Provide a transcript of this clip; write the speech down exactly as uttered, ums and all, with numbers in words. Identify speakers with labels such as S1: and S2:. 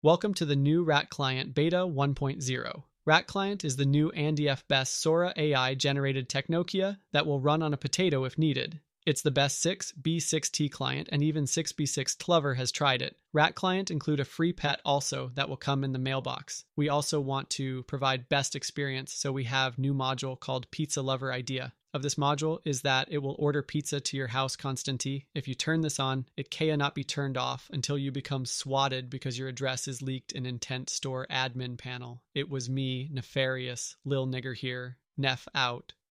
S1: Welcome to the new Rat Client Beta one point oh. Rat Client is the new Andy F. Best Sora A I-generated Technokia that will run on a potato if needed. It's the best six B six T client, and even six B six Clover has tried it. Rat Client include a free pet also that will come in the mailbox. We also want to provide best experience, so we have new module called Pizza Lover Idea. Of this module is that it will order pizza to your house constantly. If you turn this on, it cannot be turned off until you become swatted because your address is leaked in Intent Store admin panel. It was me, Nefarious, Lil Nigger here, Nef out.